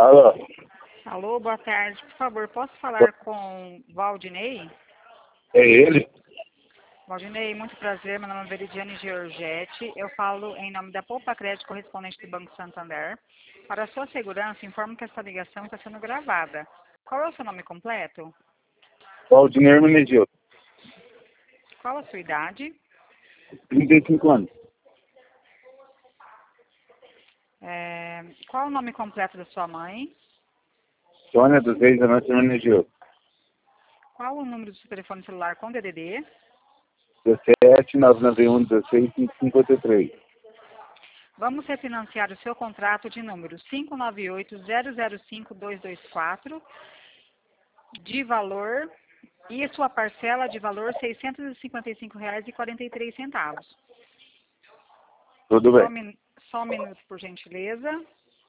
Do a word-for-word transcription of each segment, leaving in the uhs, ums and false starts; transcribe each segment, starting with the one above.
Alô? Alô, boa tarde. Por favor, posso falar com Valdinei? É ele? Valdinei, muito prazer. Meu nome é Veridiane Giorgetti. Eu falo em nome da Poupa Crédito, correspondente do Banco Santander. Para a sua segurança, informo que essa ligação está sendo gravada. Qual é o seu nome completo? Valdinei Hermenegildo. Qual a sua idade? trinta e cinco anos. É, qual o nome completo da sua mãe? Sônia dos Reis Venâncio Hermenegildo. Qual o número do seu telefone celular com D D D? dezessete, nove nove um, dezesseis, cinco cinco três. Vamos refinanciar o seu contrato de número cinco nove oito, zero zero cinco, dois dois quatro, de valor, e a sua parcela de valor seiscentos e cinquenta e cinco reais e quarenta e três centavos. Tudo Só, bem. um min- só um minuto, por gentileza.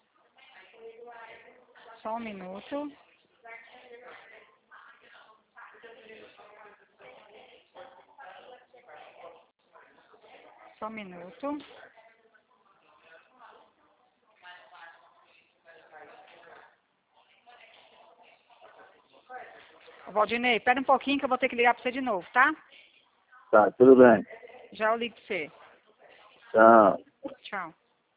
Só um minuto. Só um minuto. Ô, Valdinei, espera um pouquinho que eu vou ter que ligar para você de novo, tá? Tá, tudo bem. Já eu ligo para você. Tchau. Tchau.